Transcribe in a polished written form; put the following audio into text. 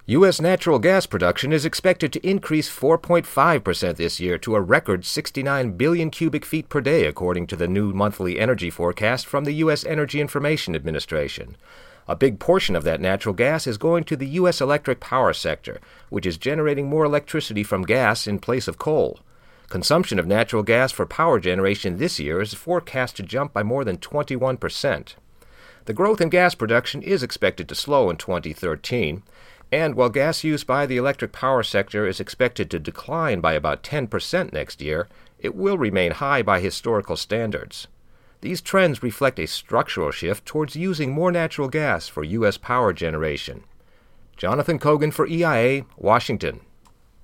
U.S. natural gas production is expected to increase 4.5% this year to a record 69 billion cubic feet per day, according to the new monthly energy forecast from the U.S. Energy Information Administration. A big portion of that natural gas is going to the U.S. electric power sector, which is generating more electricity from gas in place of coal. Consumption of natural gas for power generation this year is forecast to jump by more than 21%. The growth in gas production is expected to slow in 2013. And while gas use by the electric power sector is expected to decline by about 10% next year, it will remain high by historical standards. These trends reflect a structural shift towards using more natural gas for U.S. power generation. Jonathan Cogan for EIA, Washington.